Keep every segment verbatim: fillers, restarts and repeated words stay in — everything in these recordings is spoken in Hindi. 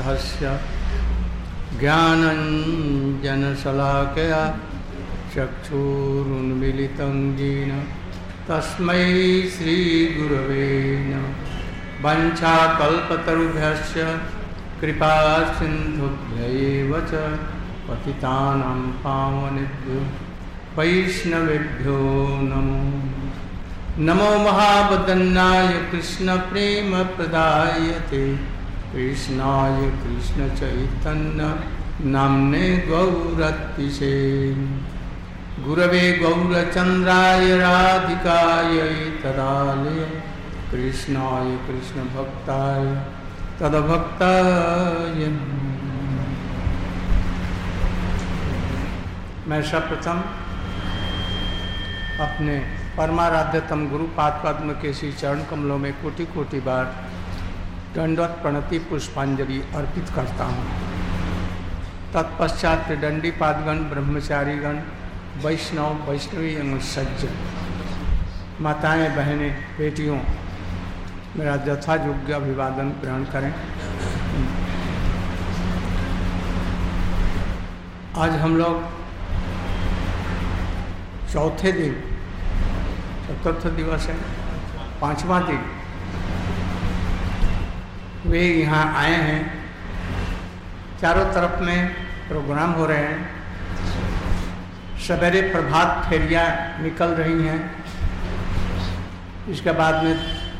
समारम्भस्य ज्ञानञ्जनशलाकया चक्षुरुन्मीलितं येन तस्मै श्रीगुरवे नमः। वञ्चाकल्पतरुभ्यश्च कृपासिन्धुभ्यैव च पतितानां पावनेभ्यो वैष्णवेभ्यो नमो नमो। महावदन्नाय कृष्णप्रेमप्रदायते कृष्णाय कृष्णचैतन्य नाम्ने गौरतिशे गुरवे गौरचन्द्राय राधिकायै तदालय कृष्णाय कृष्णभक्ताय तद्भक्ताय। मैं सर्वप्रथम अपने परमाराध्यतम गुरु पाद पद्म के श्री चरण कमलों में कोटि कोटि बार दंडवत प्रणति पुष्पांजलि अर्पित करता हूँ। तत्पश्चात दंडी पादगण, ब्रह्मचारीगण, वैष्णव, वैष्णवी एवं सज्जन, माताएं, बहनें, बेटियों, मेरा यथा योग्य अभिवादन ग्रहण करें। आज हम लोग चौथे दिन, चतुर्थ दिवस है, पांचवा दिन, वे यहाँ आए हैं। चारों तरफ में प्रोग्राम हो रहे हैं। सवेरे प्रभात फेरियाँ निकल रही हैं। इसके बाद में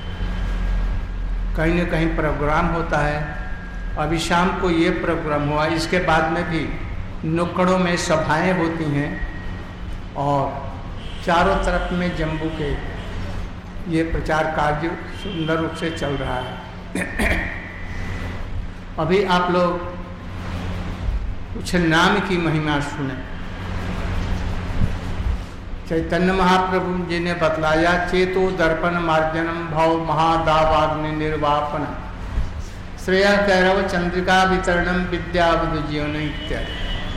कहीं न कहीं प्रोग्राम होता है। अभी शाम को ये प्रोग्राम हुआ। इसके बाद में भी नुक्कड़ों में सभाएं होती हैं और चारों तरफ में जम्बू के ये प्रचार कार्य सुंदर रूप से चल रहा है। अभी आप लोग कुछ नाम की महिमा सुने। चैतन्य महाप्रभु जी ने बतलाया, चेतो दर्पण मार्जनम भव महादावाग्नि निर्वापन श्रेय कैरव चंद्रिका वितरणम विद्यावधु जीवन इत्यादि।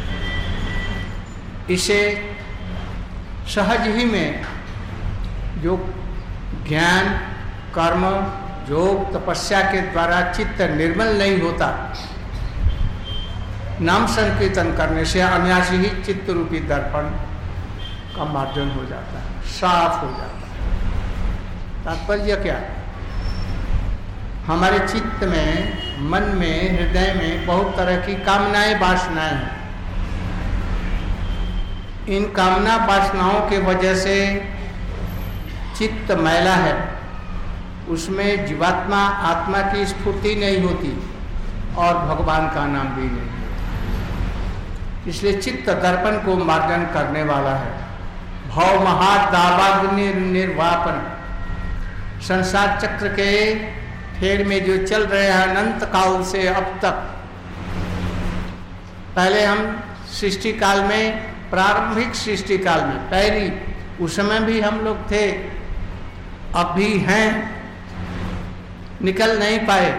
इसे सहज ही में जो ज्ञान, कर्म, योग, तपस्या के द्वारा चित्त निर्मल नहीं होता, नाम संकीर्तन करने से अनायास ही चित्त रूपी दर्पण का मार्जन हो जाता है, साफ हो जाता है। तात्पर्य क्या? हमारे चित्त में, मन में, हृदय में बहुत तरह की कामनाएं, वासनाएं हैं। इन कामना वासनाओं के वजह से चित्त मैला है, उसमें जीवात्मा आत्मा की स्फूर्ति नहीं होती और भगवान का नाम भी नहीं। इसलिए चित्त दर्पण को मार्जन करने वाला है। भव महादावाग्नि निर्वापन, संसार चक्र के फेर में जो चल रहे हैं अनंत काल से अब तक। पहले हम सृष्टि काल में, प्रारंभिक सृष्टि काल में, पहली उस समय भी हम लोग थे, अब भी हैं, निकल नहीं पाए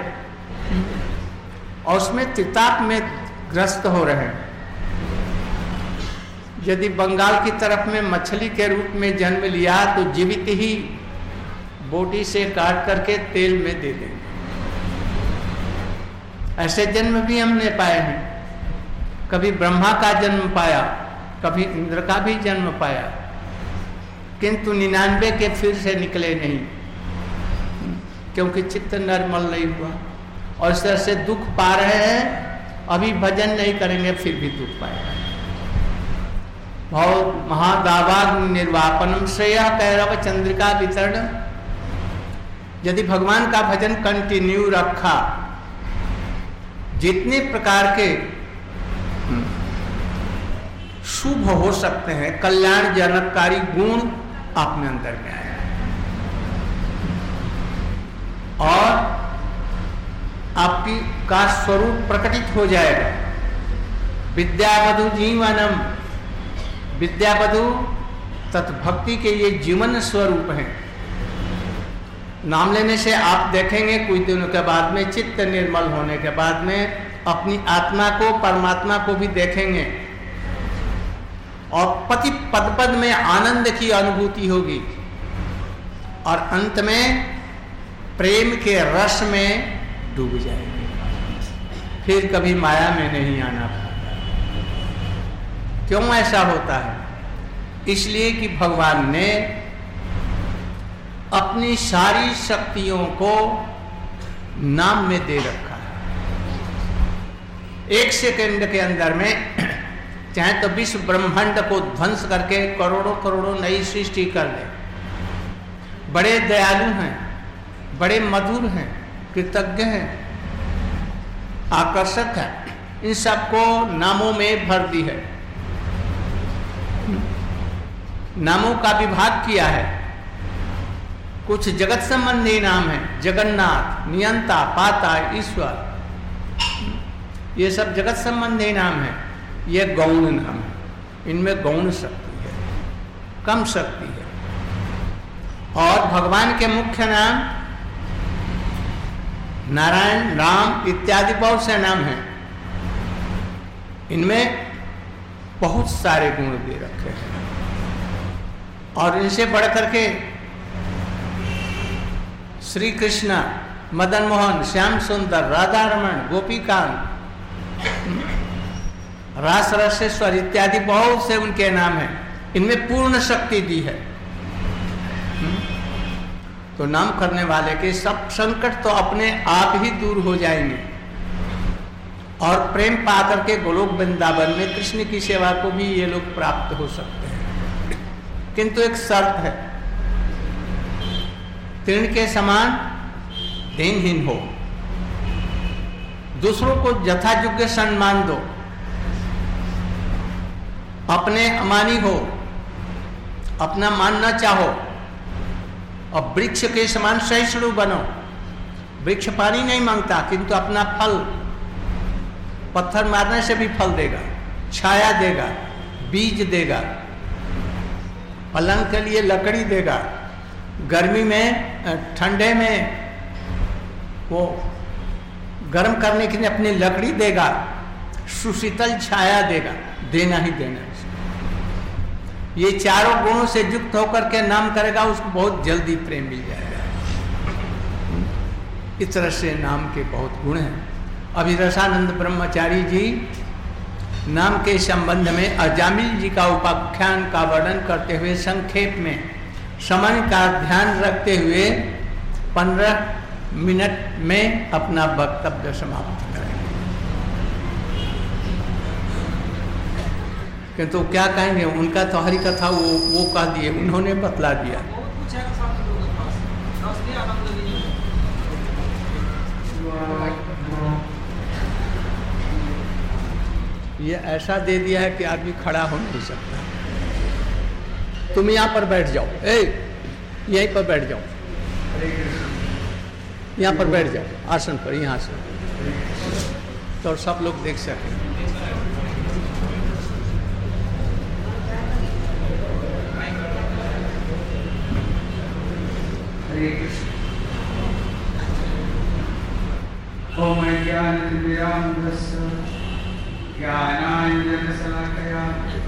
और उसमें त्रिताप में ग्रस्त हो रहे हैं। यदि बंगाल की तरफ में मछली के रूप में जन्म लिया तो जीवित ही बोटी से काट करके तेल में दे देंगे। ऐसे जन्म भी हमने पाए हैं। कभी ब्रह्मा का जन्म पाया, कभी इंद्र का भी जन्म पाया, किंतु निन्यानवे के फिर से निकले नहीं, क्योंकि चित्त निर्मल नहीं हुआ और इस तरह से दुख पा रहे हैं। अभी भजन नहीं करेंगे फिर भी दुख पाएगा। भव महादावाग्नि निर्वापनम श्रेय कैरव चंद्रिका वितरण। यदि भगवान का भजन कंटिन्यू रखा, जितने प्रकार के शुभ हो सकते हैं, कल्याण जनककारी गुण अपने अंदर में आया और आपकी का स्वरूप प्रकटित हो जाएगा। विद्यावधु जीवनम, विद्यावधु तत्भक्ति के ये जीवन स्वरूप हैं। नाम लेने से आप देखेंगे कुछ दिनों के बाद में, चित्त निर्मल होने के बाद में अपनी आत्मा को, परमात्मा को भी देखेंगे और पति पद पद में आनंद की अनुभूति होगी और अंत में प्रेम के रस में डूब जाएंगे। फिर कभी माया में नहीं आना पड़ता। क्यों ऐसा होता है? इसलिए कि भगवान ने अपनी सारी शक्तियों को नाम में दे रखा है। एक सेकंड के अंदर में चाहे तो विश्व ब्रह्मांड को ध्वंस करके करोड़ों करोड़ों नई सृष्टि कर दे। बड़े दयालु हैं, बड़े मधुर हैं, कृतज्ञ हैं, आकर्षक है, इन सबको नामों में भर दी है, नामों का विभाग किया है। कुछ जगत संबंधी नाम है, जगन्नाथ, नियंता, पाता, ईश्वर, ये सब जगत संबंधी नाम है। ये गौण नाम है, इनमें गौण शक्ति है, कम शक्ति है। और भगवान के मुख्य नाम नारायण, राम इत्यादि बहुत से नाम हैं, इनमें बहुत सारे गुण दे रखे हैं। और इनसे बढ़ करके श्री कृष्ण, मदन मोहन, श्याम सुंदर, राधा रमण, गोपीकांत, रास रसेश्वर इत्यादि बहुत से उनके नाम हैं, इनमें पूर्ण शक्ति दी है। तो नाम करने वाले के सब संकट तो अपने आप ही दूर हो जाएंगे और प्रेम पाकर के गोलोक वृंदावन में कृष्ण की सेवा को भी ये लोग प्राप्त हो सकते हैं। किंतु एक शर्त है, तृण के समान दीनहीन हो, दूसरों को यथायोग्य सम्मान दो, अपने अमानी हो, अपना मान न चाहो, और वृक्ष के समान सहिष्णु बनो। वृक्ष पानी नहीं मांगता, किंतु अपना फल पत्थर मारने से भी फल देगा, छाया देगा, बीज देगा, पलंग के लिए लकड़ी देगा, गर्मी में ठंडे में वो गर्म करने के लिए अपनी लकड़ी देगा, सुशीतल छाया देगा, देना ही देना। ये चारों गुणों से युक्त होकर के नाम करेगा, उसको बहुत जल्दी प्रेम मिल जाएगा। इस तरह से नाम के बहुत गुण हैं। अभी रसानंद ब्रह्मचारी जी नाम के संबंध में अजामिल जी का उपाख्यान का वर्णन करते हुए संक्षेप में समय का ध्यान रखते हुए पंद्रह मिनट में अपना वक्तव्य समाप्त करेंगे। किंतु क्या कहेंगे, उनका तो हरि कथा वो वो कह दिए, उन्होंने बतला दिया। ये ऐसा दे दिया है कि आदमी खड़ा हो नहीं सकता। तुम यहाँ पर बैठ जाओ, ए यहीं पर बैठ जाओ, यहाँ पर बैठ जाओ आसन पर, यहाँ से तो सब लोग देख सकें। ओम ज्ञानंदिरांधस्य ज्ञानांजनशलाकया।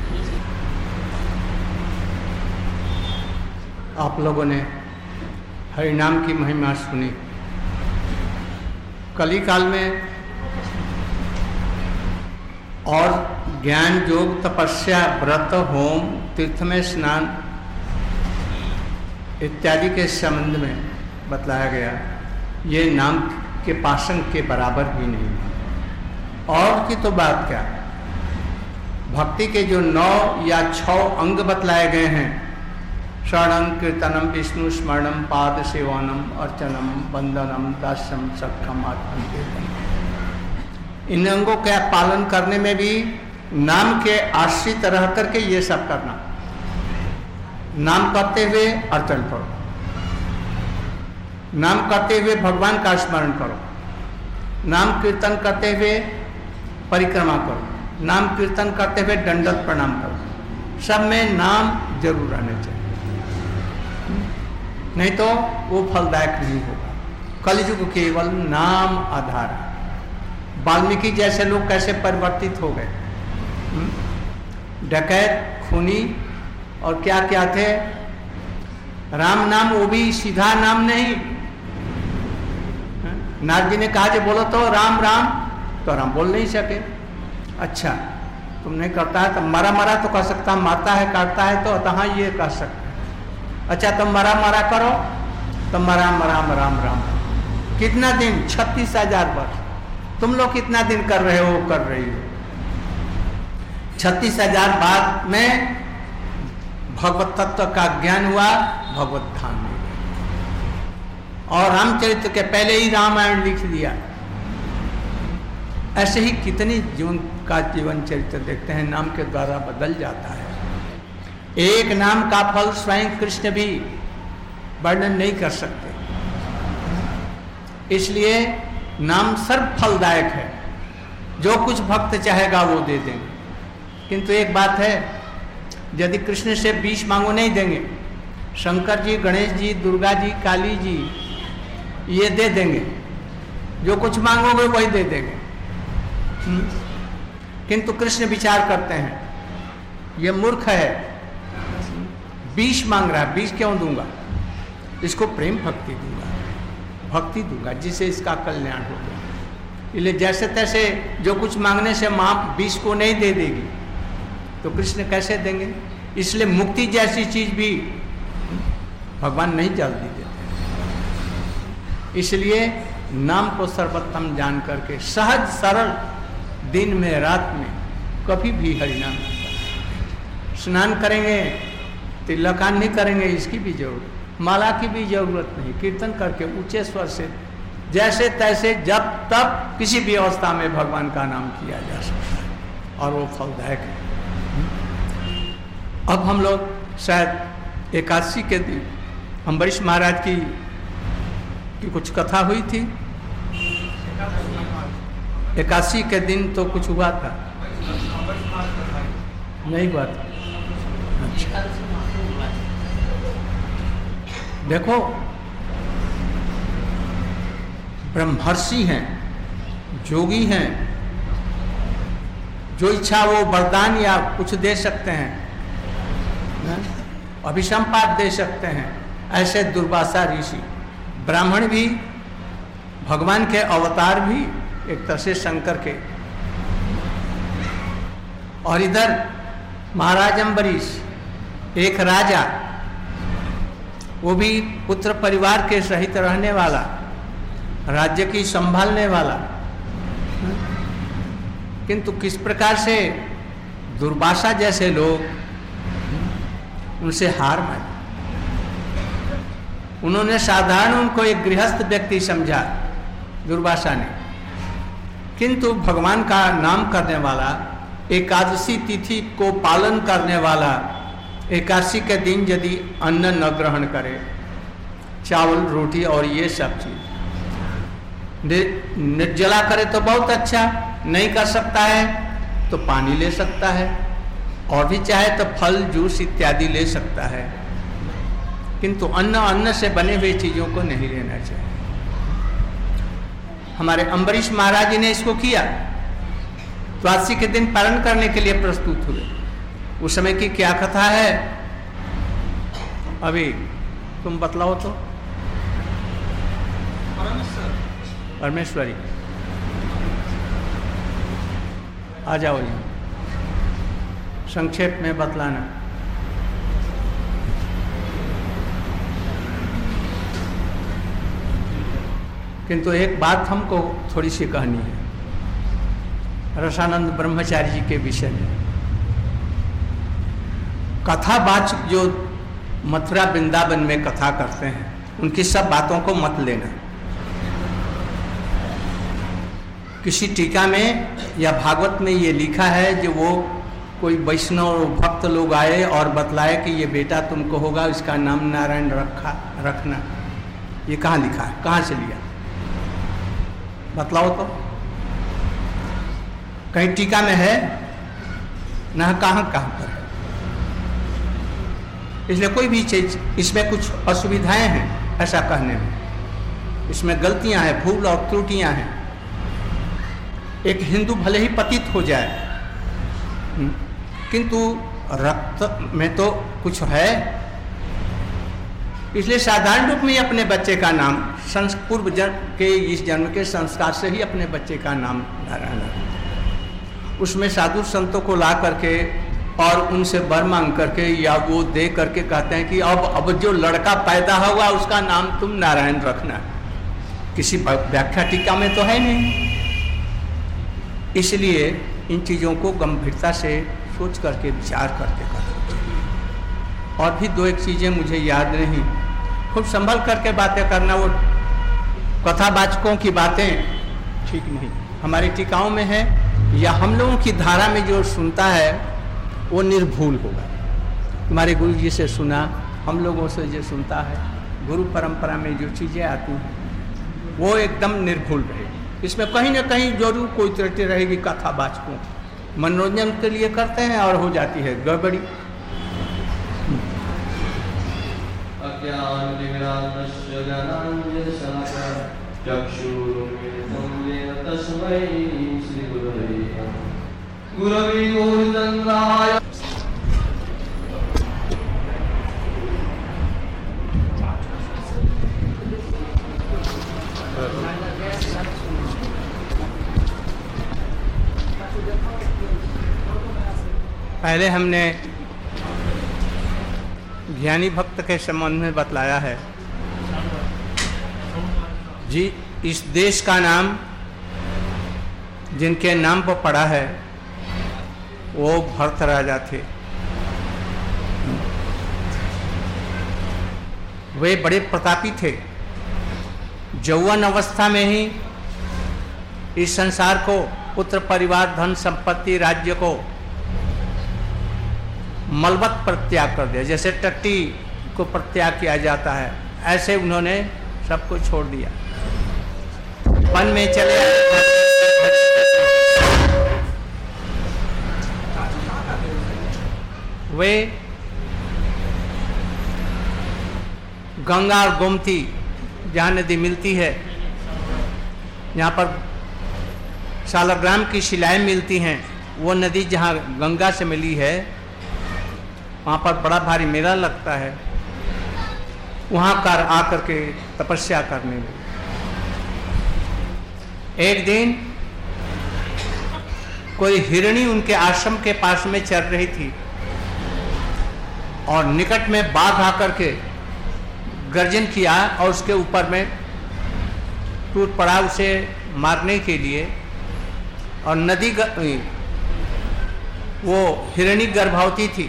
आप लोगों ने हरिनाम की महिमा सुनी। कली काल में और ज्ञान योग तपस्या व्रत होम तीर्थ में स्नान इत्यादि के संबंध में बतलाया गया। ये नाम के पासन के बराबर भी नहीं। और की तो बात क्या, भक्ति के जो नौ या छह अंग बतलाए गए हैं, श्रवणम कीर्तनम विष्णु स्मरणम पाद सेवनम अर्चनम वंदनम दास्यम सख्यम आत्मनिवेदनम, इन अंगों का पालन करने में भी नाम के आश्रित रह करके ये सब करना। नाम करते हुए अर्चन करो, नाम करते हुए भगवान का स्मरण करो, नाम कीर्तन करते हुए परिक्रमा करो, नाम कीर्तन करते हुए दंडवत प्रणाम करो। सब में नाम जरूर रहने चाहिए, नहीं तो वो फलदायक नहीं होगा। कलयुग केवल नाम आधार है। वाल्मीकि जैसे लोग कैसे परिवर्तित हो गए, डकैत, खूनी और क्या क्या थे। राम नाम वो भी सीधा नाम नहीं। नारद जी ने कहा जो बोलो तो राम राम, तो राम बोल नहीं सके। अच्छा तुम नहीं करता है तो मरा मरा तो कह सकता, मारता है काटता है तो अतः ये कह सकते। अच्छा तुम मरा मरा करो तो मरा मरा राम राम। कितना दिन? छत्तीस हजार वर्ष। तुम लोग कितना दिन कर रहे हो? कर रही हो। छत्तीस हजार बाद में भगवत तत्व का ज्ञान हुआ, भगवत धाम में गए और रामचरित्र के पहले ही रामायण लिख दिया। ऐसे ही कितनी जीवन का जीवन चरित्र देखते हैं, नाम के द्वारा बदल जाता है। एक नाम का फल स्वयं कृष्ण भी वर्णन नहीं कर सकते, इसलिए नाम सर्व फलदायक है। जो कुछ भक्त चाहेगा वो दे देंगे। किंतु एक बात है, यदि कृष्ण से बीस मांगो नहीं देंगे, शंकर जी, गणेश जी, दुर्गा जी, काली जी ये दे देंगे। जो कुछ मांगोगे वही दे देंगे। किंतु कृष्ण विचार करते हैं, ये मूर्ख है, बीस मांग रहा है, बीस क्यों दूंगा? इसको प्रेम भक्ति दूंगा, भक्ति दूंगा जिससे इसका कल्याण हो गया। इसलिए जैसे तैसे जो कुछ मांगने से माँ बीस को नहीं दे देगी तो कृष्ण कैसे देंगे? इसलिए मुक्ति जैसी चीज भी भगवान नहीं जल्दी देते। इसलिए नाम को सर्वोत्तम जान करके सहज सरल दिन में रात में कभी भी हरिनाम स्नान करेंगे, तिलकान नहीं करेंगे, इसकी भी जरूरत, माला की भी जरूरत नहीं। कीर्तन करके ऊंचे स्वर से जैसे तैसे जब तब किसी भी अवस्था में भगवान का नाम किया जा सकता है और वो फलदायक है। अब हम लोग शायद एकादशी के दिन अम्बरीश महाराज की, की कुछ कथा हुई थी। एकादशी के दिन तो कुछ हुआ था, नहीं हुआ था। अच्छा देखो, ब्रह्मर्षि हैं, जोगी हैं, जो इच्छा वो वरदान या कुछ दे सकते हैं, अभिसंपात दे सकते हैं। ऐसे दुर्वासा ऋषि, ब्राह्मण भी, भगवान के अवतार भी एक तरह से शंकर के, और इधर महाराज अम्बरीश एक राजा, वो भी पुत्र परिवार के सहित रहने वाला, राज्य की संभालने वाला, किंतु किस प्रकार से दुर्वासा जैसे लोग उनसे हार मानी। उन्होंने साधारण उनको एक गृहस्थ व्यक्ति समझा दुर्वासा ने, किंतु भगवान का नाम करने वाला, एकादशी तिथि को पालन करने वाला, एकादशी के दिन यदि अन्न न ग्रहण करे, चावल रोटी और ये सब चीज निर्जला करे तो बहुत अच्छा, नहीं कर सकता है तो पानी ले सकता है, और भी चाहे तो फल जूस इत्यादि ले सकता है, किंतु अन्न अन्न से बने हुए चीजों को नहीं लेना चाहिए। हमारे अम्बरीश महाराज जी ने इसको किया, द्वादशी के दिन पालन करने के लिए प्रस्तुत हुए। उस समय की क्या कथा है अभी तुम बतलाओ तो। परमेश्वरी आ जाओ यहाँ, संक्षेप में बतलाना। किंतु एक बात हमको थोड़ी सी कहनी है रसानंद ब्रह्मचारी जी के विषय में। कथावाचक जो मथुरा वृंदावन में कथा करते हैं, उनकी सब बातों को मत लेना। किसी टीका में या भागवत में ये लिखा है कि वो कोई वैष्णव भक्त लोग आए और बतलाए कि ये बेटा तुमको होगा, इसका नाम नारायण रखा रखना। ये कहाँ लिखा है, कहाँ से लिया, बतलाओ तो। कहीं टीका में है ना, कहाँ कहाँ पर है। इसलिए कोई भी चीज, इसमें कुछ असुविधाएं हैं ऐसा कहने में, इसमें गलतियां हैं, भूल और त्रुटियां हैं। एक हिंदू भले ही पतित हो जाए, किंतु रक्त में तो कुछ है, इसलिए साधारण रूप में अपने बच्चे का नाम पूर्व जन्म के इस जन्म के संस्कार से ही अपने बच्चे का नाम नारायण रखना। उसमें साधु संतों को ला करके और उनसे वर मांग करके या वो दे करके कहते हैं कि अब अब जो लड़का पैदा हुआ उसका नाम तुम नारायण रखना। किसी व्याख्या टीका में तो है नहीं। इसलिए इन चीज़ों को गंभीरता से सोच करके विचार करके करना। और भी दो एक चीज़ें मुझे याद नहीं, खूब संभल करके बातें करना। वो कथावाचकों की बातें ठीक नहीं, हमारी टीकाओं में है या हम लोगों की धारा में जो सुनता है वो निर्भूल होगा। हमारे गुरु जी से सुना, हम लोगों से जो सुनता है, गुरु परंपरा में जो चीज़ें आती हैं वो एकदम निर्भूल रहेगी। इसमें कहीं ना कहीं जरूर कोई त्रुटि रहेगी। कथावाचकों मनोरंजन के लिए करते हैं और हो जाती है गड़बड़ी। पहले हमने ज्ञानी भक्त के संबंध में बतलाया है जी। इस देश का नाम जिनके नाम पर पड़ा है वो भरत राजा थे। वे बड़े प्रतापी थे। यौवन अवस्था में ही इस संसार को, पुत्र परिवार, धन संपत्ति, राज्य को मलबत पर त्याग कर दिया। जैसे टट्टी को परित्याग किया जाता है, ऐसे उन्होंने सबको छोड़ दिया, वन में चले। वे गंगा और गोमती जहाँ नदी मिलती है, यहाँ पर शालग्राम की शिलाएं मिलती हैं, वो नदी जहाँ गंगा से मिली है वहाँ पर बड़ा भारी मेला लगता है। वहाँ कर आकर के तपस्या करने में एक दिन कोई हिरणी उनके आश्रम के पास में चल रही थी और निकट में बाघ आकर के गर्जन किया और उसके ऊपर में टूट पड़ा उसे मारने के लिए। और नदी वो हिरणी गर्भवती थी,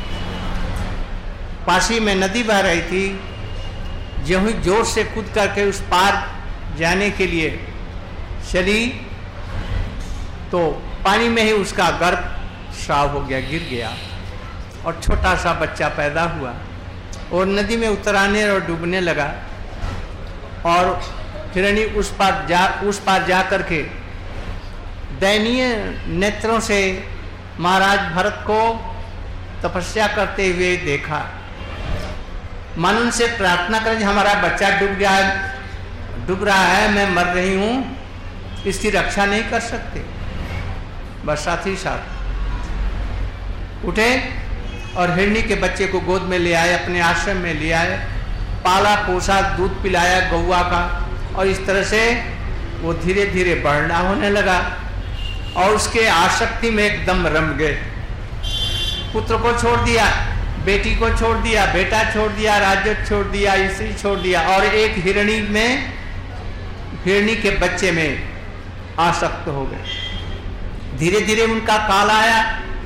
पासी में नदी बह रही थी। जो ही जोर से कूद करके उस पार जाने के लिए चली तो पानी में ही उसका गर्भ स्राव हो गया, गिर गया और छोटा सा बच्चा पैदा हुआ और नदी में उतराने और डूबने लगा। और हिरणी उस पार जा उस पार जा करके दयनीय नेत्रों से महाराज भरत को तपस्या करते हुए देखा। मन उनसे प्रार्थना करें, हमारा बच्चा डूब गया है, डूब रहा है, मैं मर रही हूँ, इसकी रक्षा नहीं कर सकते। बस साथ ही साथ उठे और हिरणी के बच्चे को गोद में ले आए, अपने आश्रम में ले आए, पाला पोसा, दूध पिलाया गौवा का, और इस तरह से वो धीरे धीरे बढ़ना होने लगा और उसके आसक्ति में एकदम रम गए। पुत्र को छोड़ दिया, बेटी को छोड़ दिया, बेटा छोड़ दिया, राज्य छोड़ दिया, स्त्री छोड़ दिया और एक हिरणी में हिरणी के बच्चे में आसक्त हो गए। धीरे धीरे उनका काल आया।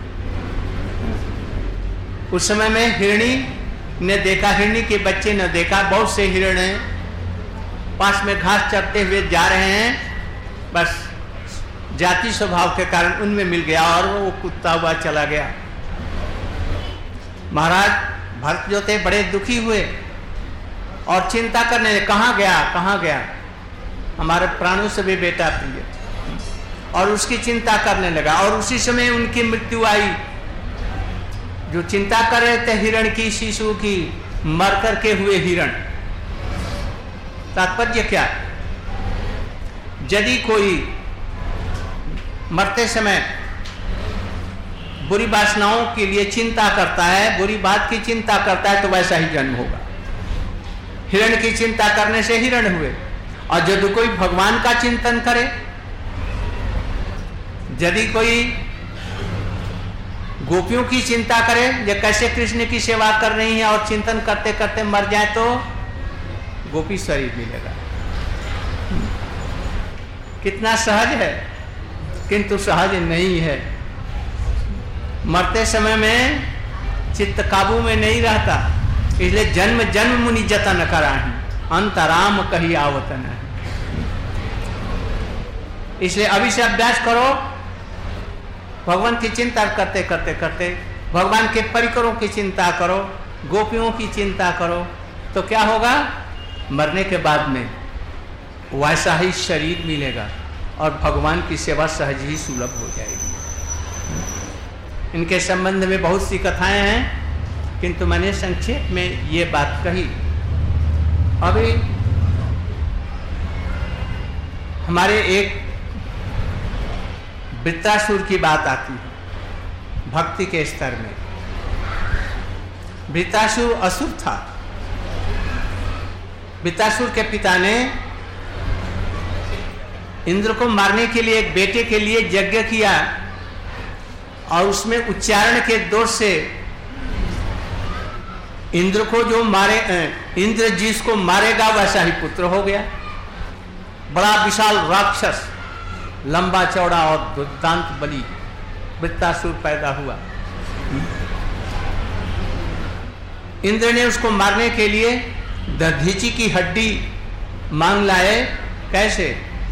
उस समय में हिरणी ने देखा, हिरणी के बच्चे ने देखा, बहुत से हिरण पास में घास चरते हुए जा रहे हैं, बस जाति स्वभाव के कारण उनमें मिल गया और वो कुत्ता हुआ चला गया। महाराज भरत जो थे बड़े दुखी हुए और चिंता करने लगे, कहाँ गया कहाँ गया, हमारे प्राणों से भी बेटा प्रिय, और उसकी चिंता करने लगा। और उसी समय उनकी मृत्यु आई। जो चिंता कर रहे थे हिरण की, शिशु की, मर करके हुए हिरण। तात्पर्य क्या? यदि कोई मरते समय बुरी वासनाओं के लिए चिंता करता है, बुरी बात की चिंता करता है, तो वैसा ही जन्म होगा। हिरण की चिंता करने से हिरण हुए। और यदि कोई भगवान का चिंतन करे, यदि कोई गोपियों की चिंता करे, ये कैसे कृष्ण की सेवा कर रही है और चिंतन करते करते मर जाए तो गोपी शरीर मिलेगा। कितना सहज है, किंतु सहज नहीं है। मरते समय में चित्त काबू में नहीं रहता, इसलिए जन्म जन्म मुनि जतन कराही, अंतराम कही आवतन है। इसलिए अभी से अभ्यास करो, भगवान की चिंता करते करते करते भगवान के परिकरों की चिंता करो, गोपियों की चिंता करो, तो क्या होगा, मरने के बाद में वैसा ही शरीर मिलेगा और भगवान की सेवा सहज ही सुलभ हो जाएगी। इनके संबंध में बहुत सी कथाएं हैं, किंतु मैंने संक्षेप में ये बात कही। अभी हमारे एक वृत्रासुर की बात आती है भक्ति के स्तर में। वृत्रासुर असुर था। वृत्रासुर के पिता ने इंद्र को मारने के लिए एक बेटे के लिए यज्ञ किया और उसमें उच्चारण के दोष से इंद्र को जो मारे, इंद्र जिसको मारेगा वैसा ही पुत्र हो गया। बड़ा विशाल राक्षस, लंबा चौड़ा और दुर्दांत बलि वृत्रासुर पैदा हुआ। इंद्र ने उसको मारने के लिए दधीची की हड्डी मांग लाए। कैसे?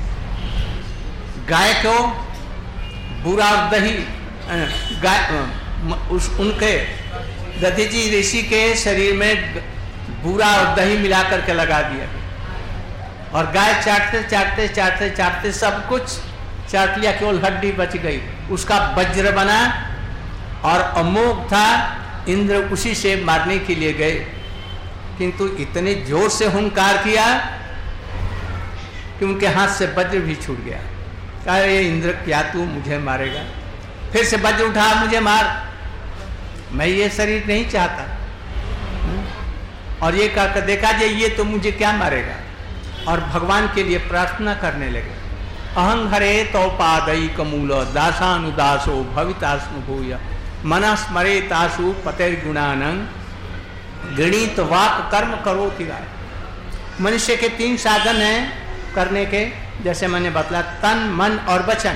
गाय को बुरा दही गाय उस उनके दधीची ऋषि के शरीर में बुरा और दही मिला करके लगा दिया और गाय चाटते चाटते चाटते चाटते सब कुछ चाट लिया, केवल हड्डी बच गई। उसका वज्र बना और अमोघ था। इंद्र उसी से मारने के लिए गए, किंतु इतने जोर से हुंकार किया कि उनके हाथ से वज्र भी छूट गया। कहा, ये इंद्र क्या तू मुझे मारेगा? फिर से वज्र उठा, मुझे मार, मैं ये शरीर नहीं चाहता। और ये कहकर देखा जे ये तो मुझे क्या मारेगा, और भगवान के लिए प्रार्थना करने लगे। अहं हरे तो पादई कमूल दासानुदासो भवितास्म भूय मन स्मरे तासु पते गुणानंग गणित वाक कर्म करो तिगाय। मनुष्य के तीन साधन हैं करने के, जैसे मैंने बतला, तन मन और वचन।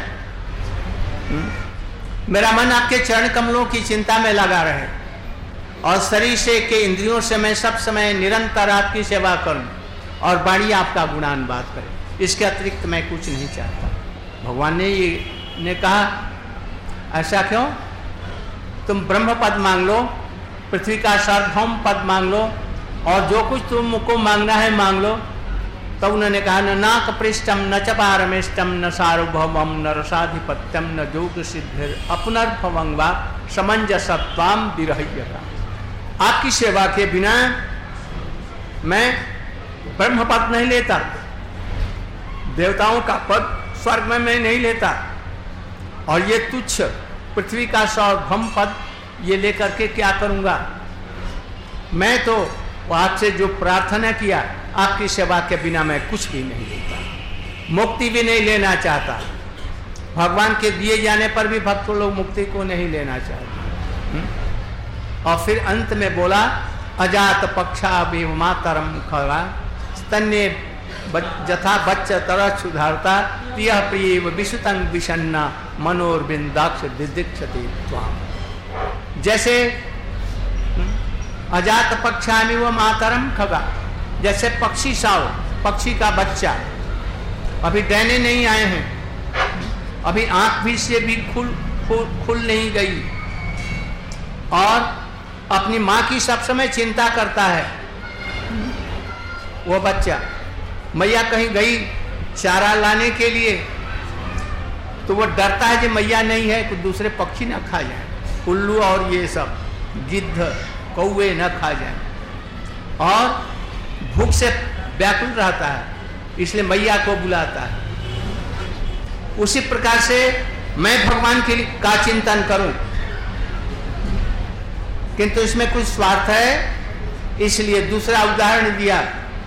मेरा मन आपके चरण कमलों की चिंता में लगा रहे और शरीर से के इंद्रियों से मैं सब समय निरंतर आपकी सेवा करूं और वाणी आपका गुणान बात करे। इसके अतिरिक्त मैं कुछ नहीं चाहता। भगवान ने ये ने कहा, ऐसा क्यों? तुम ब्रह्म पद मांग लो, पृथ्वी का सार्वभौम पद मांग लो, और जो कुछ तुमको मांगना है मांग लो। तो उन्होंने कहा, न नाक पृष्ठम न च पारमेष्टम न सार्वभौमम न रसाधिपत्यम न जोग सिद्धिर अपनर्भवं वा समंजसत्वाम विरह्यता। आपकी सेवा के बिना मैं ब्रह्म पद नहीं लेता, देवताओं का पद स्वर्ग में मैं नहीं लेता, और ये तुच्छ पृथ्वी का सार्वभौम पद ये लेकर के क्या करूंगा? मैं तो आपसे जो प्रार्थना किया, आपकी सेवा के बिना मैं कुछ भी नहीं लेता, मुक्ति भी नहीं लेना चाहता। भगवान के दिए जाने पर भी भक्त लोग मुक्ति को नहीं लेना चाहते। और फिर अंत में बोला, अजात पक्षा भी मातरम खगा स्तन्य जथा बच्च तरह सुधारता प्रिय प्रिय विशुतंग विषन्ना मनोरबिंदाक्ष दिदीक्षति त्वाम। जैसे अजात पक्षामि व मातरम खगा, जैसे पक्षी साव, पक्षी का बच्चा, अभी डैने नहीं आए हैं, अभी आंख भी से भी खुल खुल खुल नहीं गई, और अपनी माँ की सब समय चिंता करता है वो बच्चा। मैया कहीं गई चारा लाने के लिए तो वो डरता है कि मैया नहीं है, कुछ दूसरे पक्षी न खा जाए, उल्लू और ये सब गिद्ध कौवे न खा जाए, और भूख से व्याकुल रहता है, इसलिए मैया को बुलाता है। उसी प्रकार से मैं भगवान के का चिंतन करूं, किंतु इसमें कुछ स्वार्थ है, इसलिए दूसरा उदाहरण दिया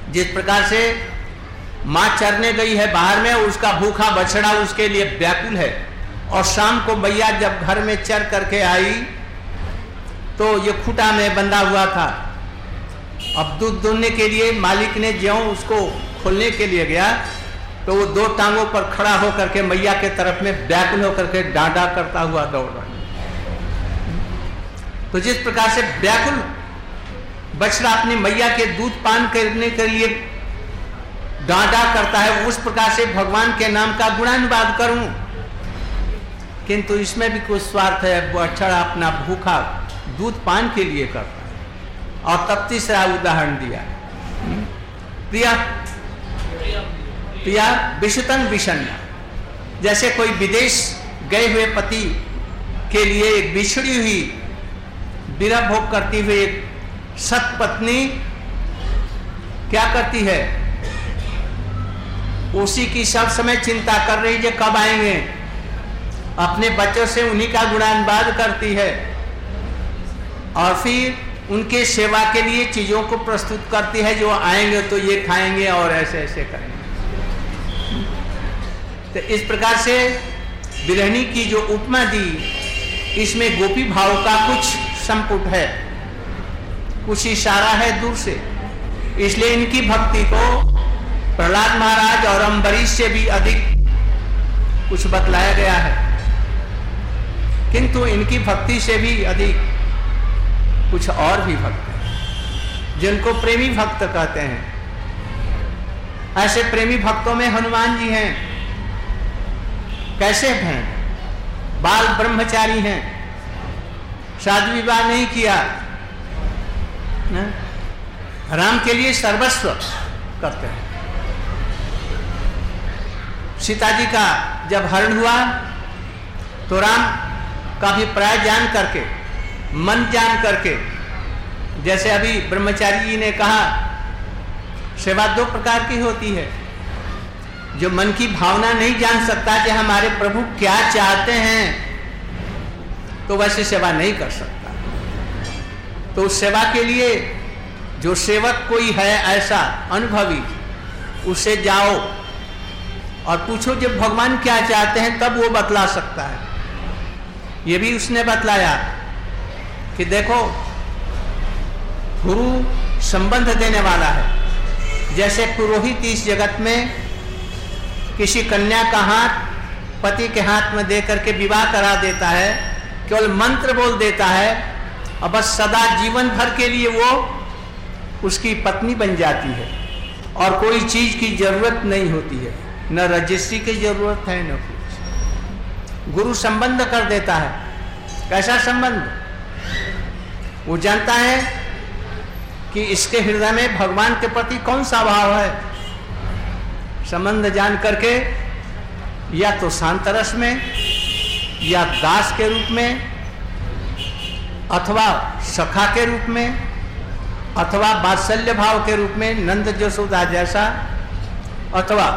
जिस प्रकार से माँ चरने गई है बाहर में, उसका भूखा बछड़ा उसके लिए व्याकुल है, और शाम को मैया जब घर में चर करके आई तो ये खूटा में बंधा हुआ था। अब दूध दुहने के लिए मालिक ने ज्यों उसको खोलने के लिए गया तो वो दो टांगों पर खड़ा होकर के मैया के तरफ में व्याकुल होकर के डांडा करता हुआ दौड़ रहा। तो जिस प्रकार से व्याकुल बछड़ा अपनी मैया के दूध पान करने के लिए डांडा करता है, उस प्रकार से भगवान के नाम का गुणानुवाद करूं, किंतु इसमें भी कुछ स्वार्थ है। बछड़ा अपना भूखा दूध पान के लिए करता है। और तब तीसरा उदाहरण दिया, प्रिया प्रिया विषतन विषण्णा, जैसे कोई विदेश गए हुए पति के लिए एक बिछड़ी हुई विरह भोग करती हुई एक सत पत्नी क्या करती है, उसी की सब समय चिंता कर रही है कब आएंगे, अपने बच्चों से उन्हीं का गुणानुवाद करती है और फिर उनके सेवा के लिए चीजों को प्रस्तुत करती है, जो आएंगे तो ये खाएंगे और ऐसे ऐसे करेंगे। तो इस प्रकार से विरहणी की जो उपमा दी, इसमें गोपी भाव का कुछ संपुट है, कुछ इशारा है दूर से। इसलिए इनकी भक्ति को प्रहलाद महाराज और अम्बरीश से भी अधिक कुछ बतलाया गया है, किंतु इनकी भक्ति से भी अधिक कुछ और भी भक्त हैं जिनको प्रेमी भक्त कहते हैं। ऐसे प्रेमी भक्तों में हनुमान जी हैं। कैसे हैं? बाल ब्रह्मचारी हैं, शादी विवाह नहीं किया, न? राम के लिए सर्वस्व करते हैं। सीता जी का जब हरण हुआ तो राम का अभिप्राय जान करके, मन जान करके, जैसे अभी ब्रह्मचारी जी ने कहा, सेवा दो प्रकार की होती है। जो मन की भावना नहीं जान सकता कि हमारे प्रभु क्या चाहते हैं, तो वैसे सेवा नहीं कर सकता। तो उस सेवा के लिए जो सेवक कोई है ऐसा अनुभवी, उससे जाओ और पूछो जब भगवान क्या चाहते हैं, तब वो बतला सकता है। ये भी उसने बतलाया कि देखो, गुरु संबंध देने वाला है। जैसे पुरोहित इस जगत में किसी कन्या का हाथ पति के हाथ में दे करके विवाह करा देता है, केवल मंत्र बोल देता है और बस सदा जीवन भर के लिए वो उसकी पत्नी बन जाती है और कोई चीज की जरूरत नहीं होती है, न रजिस्ट्री की जरूरत है न कुछ। गुरु संबंध कर देता है। कैसा संबंध? वो जानता है कि इसके हृदय में भगवान के प्रति कौन सा भाव है। संबंध जान करके या तो शांतरस में, या दास के रूप में, अथवा सखा के रूप में, अथवा वात्सल्य भाव के रूप में नंद जसोदा जैसा, अथवा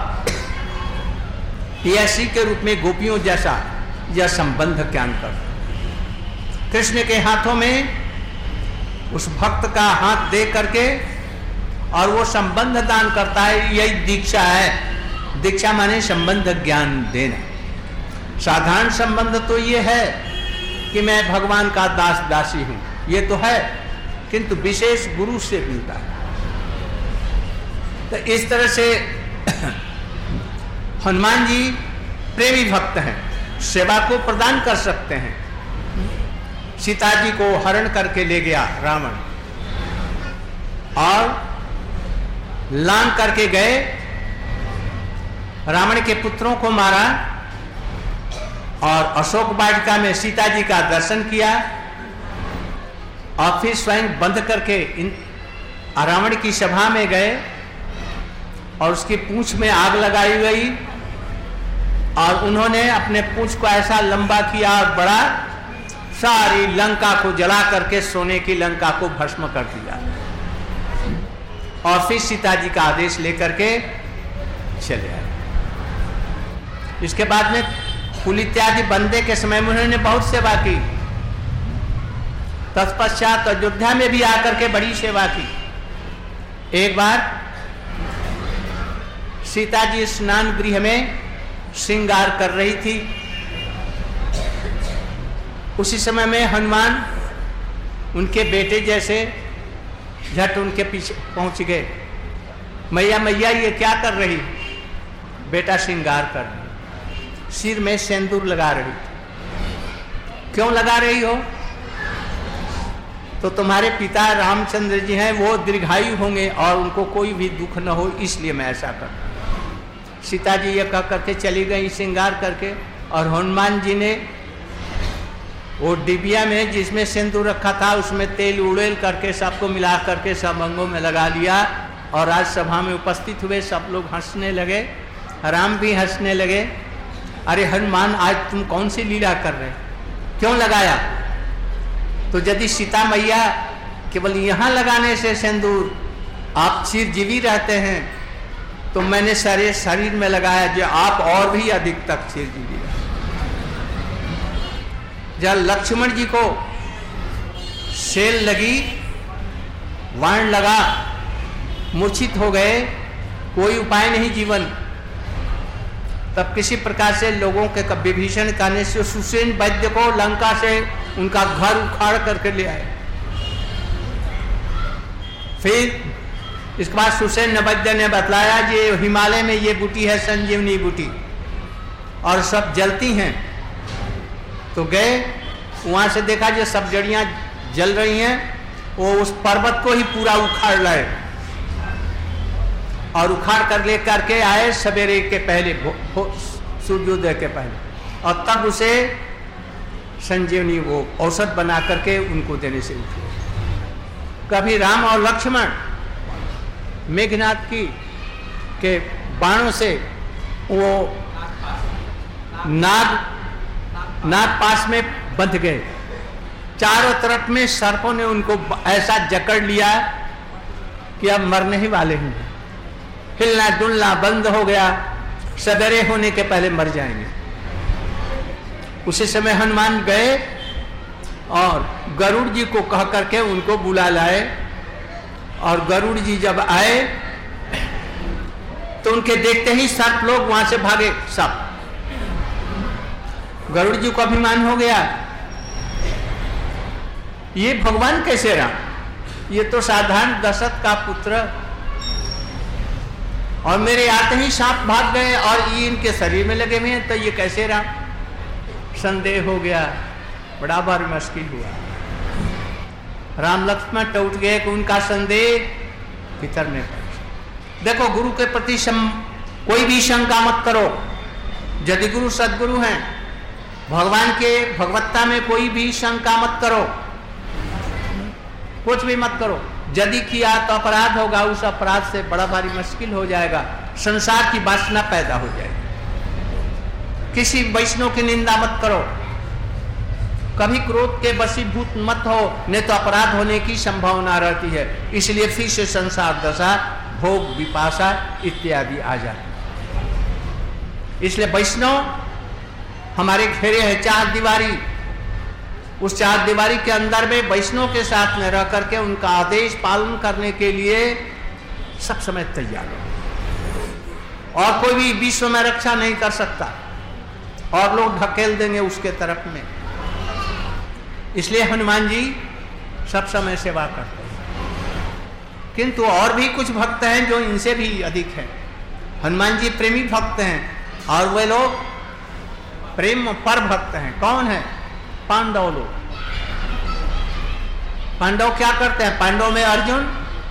पियासी के रूप में गोपियों जैसा, यह संबंध ज्ञान कर। कृष्ण के हाथों में उस भक्त का हाथ दे करके और वो संबंध दान करता है, यही दीक्षा है। दीक्षा माने संबंध ज्ञान देना। साधारण संबंध तो ये है कि मैं भगवान का दास दासी हूं, ये तो है, किंतु विशेष गुरु से मिलता है। तो इस तरह से हनुमान जी प्रेमी भक्त हैं, सेवा को प्रदान कर सकते हैं। सीता जी को हरण करके ले गया रावण और लांग करके गए, रावण के पुत्रों को मारा और अशोक वाटिका में सीता जी का दर्शन किया और फिर स्वयं बंद करके इन रावण की सभा में गए और उसकी पूंछ में आग लगाई गई और उन्होंने अपने पूंछ को ऐसा लंबा किया और बड़ा, सारी लंका को जला करके सोने की लंका को भस्म कर दिया और फिर सीता जी का आदेश लेकर के चले आए। इसके बाद में कुल इत्यादि बंदे के समय में उन्होंने बहुत सेवा की। तत्पश्चात अयोध्या में भी आकर के बड़ी सेवा की। एक बार सीता जी स्नान गृह में श्रृंगार कर रही थी। उसी समय में हनुमान उनके बेटे जैसे झट उनके पीछे पहुंच गए। मैया मैया ये क्या कर रही? बेटा श्रृंगार कर रही, सिर में सिंदूर लगा रही। क्यों लगा रही हो? तो तुम्हारे पिता रामचंद्र जी हैं, वो दीर्घायु होंगे और उनको कोई भी दुख न हो, इसलिए मैं ऐसा कर। सीता जी ये कह करके चली गई श्रृंगार करके, और हनुमान जी ने वो डिबिया में जिसमें सिंदूर रखा था उसमें तेल उड़ेल करके सबको मिला करके सब अंगों में लगा लिया। और आज सभा में उपस्थित हुए सब लोग हंसने लगे, राम भी हंसने लगे। अरे हनुमान, आज तुम कौन सी लीला कर रहे, क्यों लगाया? तो यदि सीता मैया केवल यहाँ लगाने से सिंदूर आप चिरजीवी रहते हैं, तो मैंने सारे शरीर में लगाया जो आप और भी अधिक तक चिरजीवी रहे। जब लक्ष्मण जी को सेल लगी, वाण लगा, मूर्छित हो गए, कोई उपाय नहीं जीवन, तब किसी प्रकार से लोगों के विभीषण कहने से सुसेन वैद्य को लंका से उनका घर उखाड़ करके ले आए। फिर इसके बाद सुसेन वैद्य ने बतलाया ये हिमालय में ये बूटी है संजीवनी बूटी, और सब जलती हैं। तो गए, वहां से देखा जो सब जड़ियां जल रही हैं, वो उस पर्वत को ही पूरा उखाड़ लाए, और उखाड़ कर ले करके आए सवेरे के पहले, सूर्योदय के पहले, और तब उसे संजीवनी वो औषध बना करके उनको देने से उठे। कभी राम और लक्ष्मण मेघनाथ की के बाणों से वो नाग नाग पास में बंध गए, चारों तरफ में सर्पों ने उनको ऐसा जकड़ लिया कि अब मरने ही वाले हैं, हिलना डुलना बंद हो गया, सवेरे होने के पहले मर जाएंगे। उसी समय हनुमान गए और गरुड़ जी को कह करके उनको बुला लाए, और गरुड़ जी जब आए तो उनके देखते ही सर्प लोग वहां से भागे। सब गरुड़ जी को अभिमान हो गया, ये भगवान कैसे रहा? ये तो साधारण दशरथ का पुत्र, और मेरे आते ही सांप भाग गए और ये इनके शरीर में लगे हुए हैं, तो ये कैसे रहा? संदेह हो गया, बड़ा बार मुश्किल हुआ। राम लक्ष्मण टूट गए कि उनका संदेह भीतर में पड़। देखो, गुरु के प्रति सम, कोई भी शंका मत करो। यदि गुरु सदगुरु हैं, भगवान के भगवत्ता में कोई भी शंका मत करो, कुछ भी मत करो। यदि किया तो अपराध होगा, उस अपराध से बड़ा भारी मुश्किल हो जाएगा, संसार की वासना पैदा हो जाएगी। किसी वैष्णव की निंदा मत करो, कभी क्रोध के वशीभूत मत हो, नहीं तो अपराध होने की संभावना रहती है। इसलिए फिर से संसार दशा, भोग, विपाशा इत्यादि आ जाती। इसलिए वैष्णव हमारे घेरे है चार दीवारी, उस चार दीवारी के अंदर में वैष्णव के साथ में रह करके उनका आदेश पालन करने के लिए सब समय तैयार हो। और कोई भी विश्व में रक्षा नहीं कर सकता, और लोग ढकेल देंगे उसके तरफ में। इसलिए हनुमान जी सब समय सेवा करते हैं। किंतु और भी कुछ भक्त हैं जो इनसे भी अधिक हैं। हनुमान जी प्रेमी भक्त हैं, और वे लोग प्रेम पर भक्त हैं। कौन है? पांडव लोग। पांडव क्या करते हैं? पांडव में अर्जुन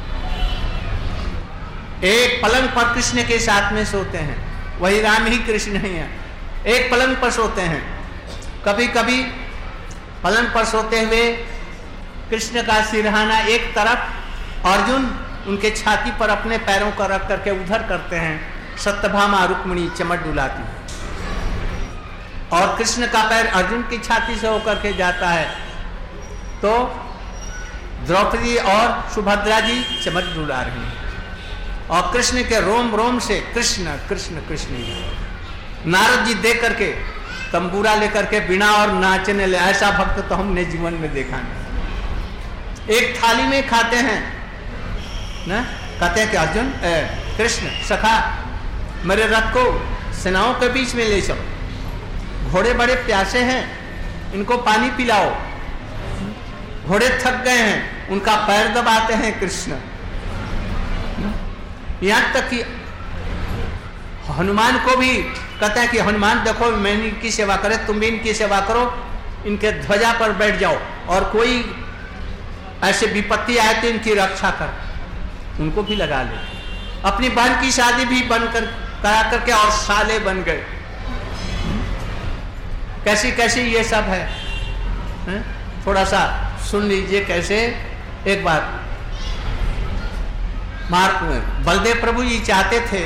एक पलंग पर कृष्ण के साथ में सोते हैं, वही राम ही कृष्ण नहीं है। एक पलंग पर सोते हैं, कभी कभी पलंग पर सोते हुए कृष्ण का सिरहाना एक तरफ, अर्जुन उनके छाती पर अपने पैरों को रख करके उधर करते हैं। सत्यभामा रुक्मिणी चमट डुलाती है, और कृष्ण का पैर अर्जुन की छाती से होकर के जाता है, तो द्रौपदी और सुभद्रा जी चमट डुला रही हैं, और कृष्ण के रोम रोम से कृष्ण कृष्ण कृष्ण। नारद जी देख करके तंबूरा लेकर के बिना और नाचने ले, ऐसा भक्त तो हमने जीवन में देखा नहीं। एक थाली में खाते हैं ना, कहते हैं कि अर्जुन कृष्ण सखा मेरे रथ को सेनाओं के बीच में ले चलो, घोड़े बड़े प्यासे हैं, इनको पानी पिलाओ। घोड़े थक गए हैं, उनका पैर दबाते हैं कृष्ण। यहां तक कि हनुमान को भी कहते हैं कि हनुमान देखो, मैं इनकी सेवा करे, तुम भी इनकी सेवा करो, इनके ध्वजा पर बैठ जाओ, और कोई ऐसे विपत्ति आए तो इनकी रक्षा कर। उनको भी लगा ले। अपनी बहन की शादी भी बनकर करा करके और साले बन गए। कैसी कैसी ये सब है, है? थोड़ा सा सुन लीजिए कैसे। एक बार मार बलदेव प्रभु जी चाहते थे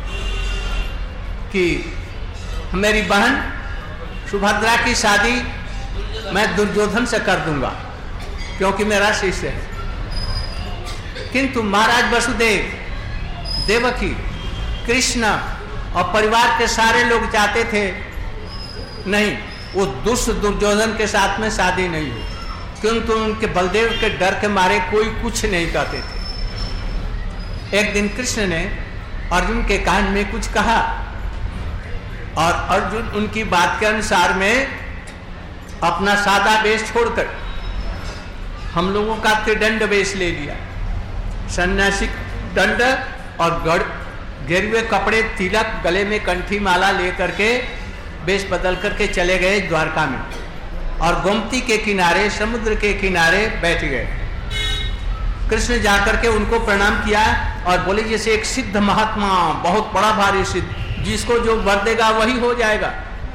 कि मेरी बहन सुभद्रा की शादी मैं दुर्योधन से कर दूंगा, क्योंकि मेरा शिष्य है। किंतु महाराज वसुदेव, देवकी, कृष्ण और परिवार के सारे लोग चाहते थे नहीं, वो दुष्ट दुर्योधन के साथ में शादी नहीं हो, किंतु उनके बलदेव के डर के मारे कोई कुछ नहीं कहते थे। एक दिन कृष्ण ने अर्जुन के कान में कुछ कहा और अर्जुन उनकी बात के अनुसार में अपना सादा वेश छोड़कर हम लोगों का त्रिदंड वेश ले लिया। सन्यासी दंड और गढ़ गेरुए कपड़े, तिलक, गले में कंठी माला लेकर के वेश बदल करके चले गए द्वारका में, और गोमती के किनारे, समुद्र के किनारे बैठ गए। कृष्ण जाकर के उनको प्रणाम किया और बोले जैसे एक सिद्ध महात्मा, बहुत बड़ा भारी सिद्ध, जिसको जो वर देगा वही हो जाएगा।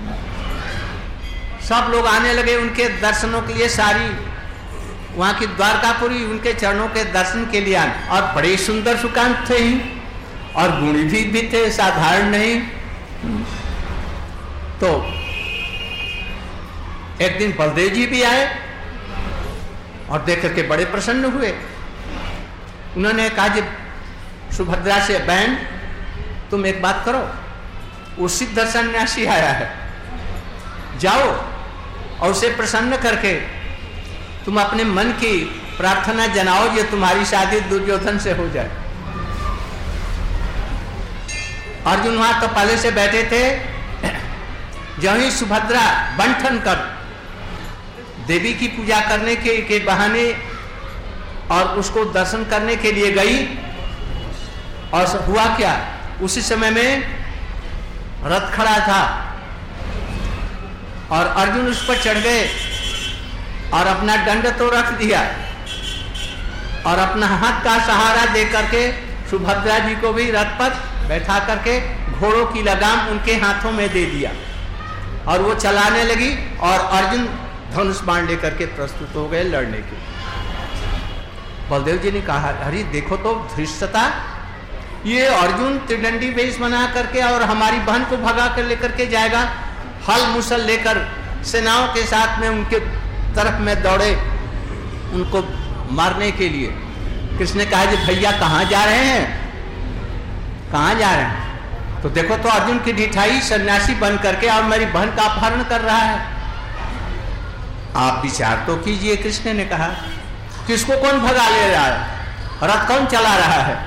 सब लोग आने लगे उनके दर्शनों के लिए, सारी वहां की द्वारकापुरी उनके चरणों के दर्शन के लिए आने, और बड़े सुंदर सुकांत थे ही, और गुणी भी, भी थे, साधारण नहीं। तो एक दिन बलदेव जी भी आए और देख करके बड़े प्रसन्न हुए। उन्होंने कहा जी सुभद्रा से, बहन तुम एक बात करो, वो सिद्ध सन्यासी आया है, जाओ और उसे प्रसन्न करके तुम अपने मन की प्रार्थना जनाओ, ये तुम्हारी शादी दुर्योधन से हो जाए। अर्जुन वहां तो पहले से बैठे थे। जब ही सुभद्रा बंठन कर देवी की पूजा करने के, के बहाने और उसको दर्शन करने के लिए गई, और हुआ क्या, उसी समय में रथ खड़ा था और अर्जुन उस पर चढ़ गए और अपना दंड तो रख दिया और अपना हाथ का सहारा दे करके सुभद्रा जी को भी रथ पर बैठा करके घोड़ों की लगाम उनके हाथों में दे दिया, और वो चलाने लगी, और अर्जुन धनुष बाण लेकर के प्रस्तुत हो गए लड़ने के। बलदेव जी ने कहा, अरे देखो तो धृष्टता, ये अर्जुन त्रिदंडी वेश बना करके और हमारी बहन को भगा कर लेकर के जाएगा, हल मुसल लेकर सेनाओं के साथ में उनके तरफ में दौड़े उनको मारने के लिए। कृष्ण ने कहा, जी भैया कहाँ जा रहे हैं, कहाँ जा रहे हैं? तो देखो तो अर्जुन की ढिठाई, सन्यासी बन करके और मेरी बहन का अपहरण कर रहा है। आप विचार तो कीजिए। कृष्ण ने कहा, किसको कौन भगा ले रहा है, रथ कौन चला रहा है?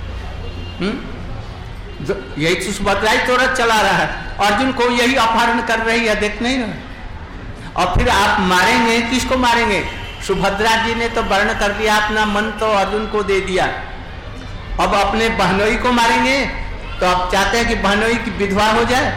हम्म यही तो सुभद्रा ही तो रथ चला रहा है, अर्जुन को यही अपहरण कर रही है, देख नहीं रहे? और फिर आप मारेंगे, किसको मारेंगे? सुभद्रा जी ने तो वर्ण कर दिया, अपना मन तो अर्जुन को दे दिया, अब अपने बहनोई को मारेंगे? तो आप चाहते हैं कि बहनोई की विधवा हो जाए?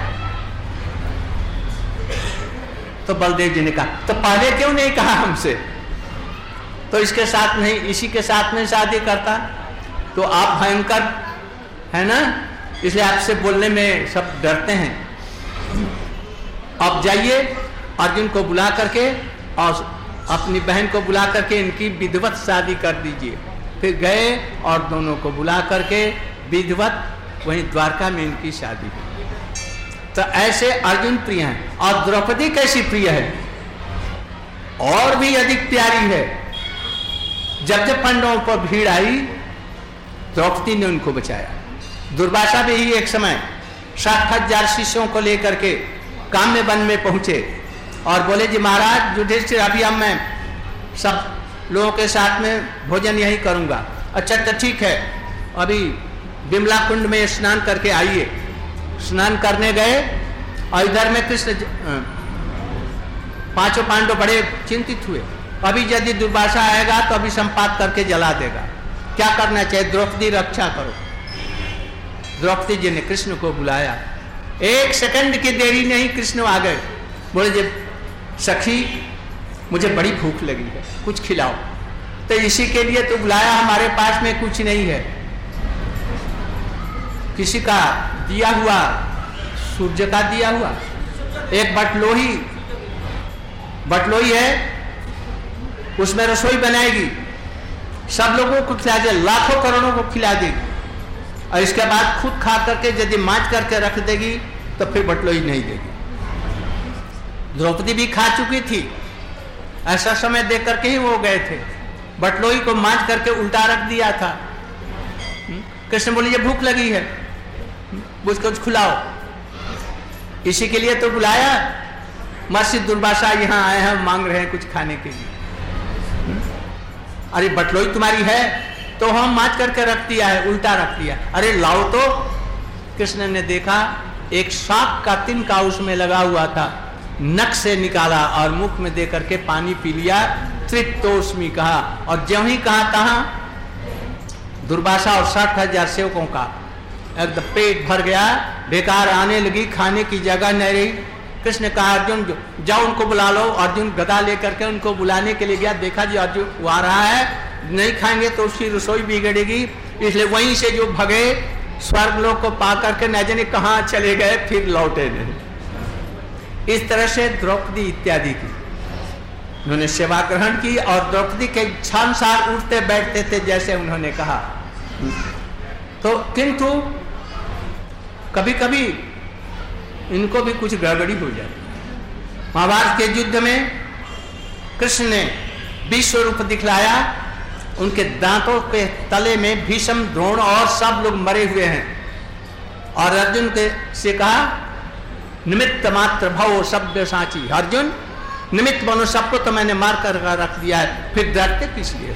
तो बलदेव जी ने कहा, तो पहले क्यों नहीं कहा हमसे, तो इसके साथ नहीं, इसी के साथ में शादी करता। तो आप भयंकर है ना, इसलिए आपसे बोलने में सब डरते हैं। अब जाइए अर्जुन को बुला करके और अपनी बहन को बुला करके इनकी विधिवत शादी कर दीजिए। फिर गए और दोनों को बुला करके विधिवत वहीं द्वारका में इनकी शादी। तो ऐसे अर्जुन प्रिय हैं। और द्रौपदी कैसी प्रिय है, और भी अधिक प्यारी है। जब जब पांडवों पर भीड़ आई, द्रौपदी ने उनको बचाया। दुर्वासा भी ही एक समय सात हजार शिष्यों को लेकर के काम्य वन में पहुंचे और बोले, जी महाराज युधिष्ठिर, अभी अब मैं सब लोगों के साथ में भोजन यही करूंगा। अच्छा तो ठीक है, अभी बिमला कुंड में स्नान करके आइए। स्नान करने गए और इधर में कृष्ण पांचों पांडव बड़े चिंतित हुए, अभी यदि दुर्वासा आएगा तो अभी संपात करके जला देगा, क्या करना चाहिए? द्रौपदी रक्षा करो। द्रौपदी जी ने कृष्ण को बुलाया, एक सेकंड की देरी नहीं, कृष्ण आ गए, बोले जब सखी मुझे बड़ी भूख लगी है, कुछ खिलाओ। तो इसी के लिए तो बुलाया, हमारे पास में कुछ नहीं है, किसी का दिया हुआ, सूर्य का दिया हुआ एक बटलोही बटलोही है, उसमें रसोई बनाएगी, सब लोगों को खिला दे, लाखों करोड़ों को खिला देगी, और इसके बाद खुद खा करके यदि मांझ करके रख देगी तो फिर बटलोही नहीं देगी। द्रौपदी भी खा चुकी थी, ऐसा समय देख करके ही वो गए थे, बटलोही को मांझ करके उल्टा रख दिया था। कृष्ण बोले ये भूख लगी है, उसको कुछ खिलाओ, इसी के लिए तो बुलाया। महर्षि दुर्वासा यहाँ आए हैं, मांग रहे हैं कुछ खाने के लिए। अरे बटलोही तुम्हारी है तो हम मांझ करके रख दिया है, उल्टा रख दिया, अरे लाओ तो। कृष्ण ने देखा एक सांप का तिनका उसमें लगा हुआ था, नक से निकाला और मुख में दे करके पानी पी लिया, तृप्तोस्मि कहा, और ज्यों ही कहा तहां दुर्वासा और साठ हजार सेवकों का एकदम पेट भर गया, बेकार आने लगी, खाने की जगह नहीं रही। कृष्ण कहा अर्जुन जाओ उनको बुला लो। अर्जुन गदा लेकर के उनको बुलाने के लिए गया, देखा जी अर्जुन वो आ रहा है, नहीं खाएंगे तो उसकी रसोई बिगड़ेगी, इसलिए वहीं से जो भगे स्वर्ग लोक को पा करके न जाने कहाँ चले गए, फिर लौटे नहीं। इस तरह से द्रौपदी इत्यादि की उन्होंने सेवा ग्रहण की, और द्रौपदी के इच्छानुसार उठते बैठते थे जैसे उन्होंने कहा। तो किंतु कभी कभी इनको भी कुछ गड़बड़ी हो जाती। महाभारत के युद्ध में कृष्ण ने विश्व रूप दिखलाया, उनके दांतों के तले में भीष्म, द्रोण और सब लोग मरे हुए हैं, और अर्जुन के से कहा निमित्त मात्र भव सभ्य साची, अर्जुन निमित्त बनो, सबको तो मैंने मार कर रख दिया है, फिर डरते किस लिए?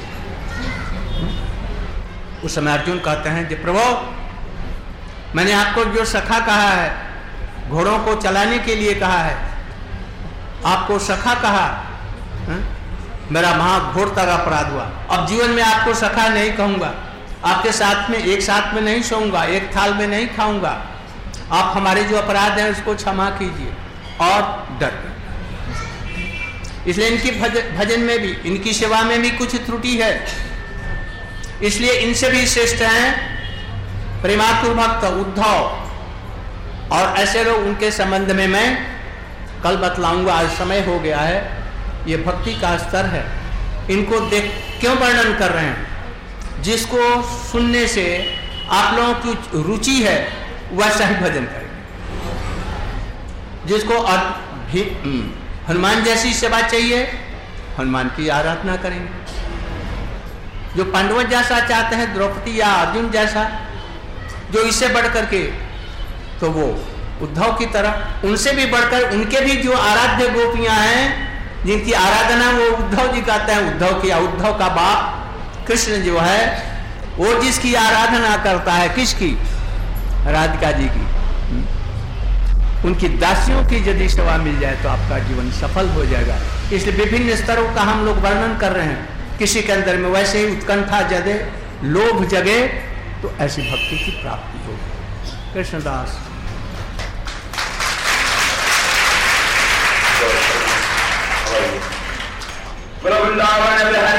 उस समय अर्जुन कहते हैं कि प्रभु मैंने आपको जो सखा कहा है, घोड़ों को चलाने के लिए कहा है, आपको सखा कहा, है? मेरा महाघोरतर अपराध हुआ, अब जीवन में आपको सखा नहीं कहूंगा, आपके साथ में एक साथ में नहीं सोऊंगा, एक थाल में नहीं खाऊंगा, आप हमारे जो अपराध हैं उसको क्षमा कीजिए। और डर गए, इसलिए इनकी भज, भजन में भी, इनकी सेवा में भी कुछ त्रुटि है, इसलिए इनसे भी श्रेष्ठ हैं प्रेमातुर भक्त उद्धव, और ऐसे लोग, उनके संबंध में मैं कल बतलाऊंगा, आज समय हो गया है। ये भक्ति का स्तर है, इनको देख क्यों वर्णन कर रहे हैं? जिसको सुनने से आप लोगों की रुचि है वैसा ही भजन करेंगे, जिसको हनुमान जैसी सेवा चाहिए हनुमान की आराधना करेंगे, जो पांडवों जैसा चाहते हैं, द्रौपदी या अर्जुन जैसा, जो इससे बढ़ करके तो वो उद्धव की तरह, उनसे भी बढ़कर उनके भी जो आराध्य गोपियां हैं जिनकी आराधना वो उद्धव जी कहते हैं, उद्धव की, उद्धव का बाप कृष्ण जो है वो जिसकी आराधना करता है, किसकी? राधिका जी की। उनकी दासियों की यदि सेवा मिल जाए तो आपका जीवन सफल हो जाएगा। इसलिए विभिन्न स्तरों का हम लोग वर्णन कर रहे हैं। किसी के अंदर में वैसे ही उत्कंठा जगे, लोभ जगे, तो ऐसी भक्ति की प्राप्ति होगी। कृष्णदास वृंदावन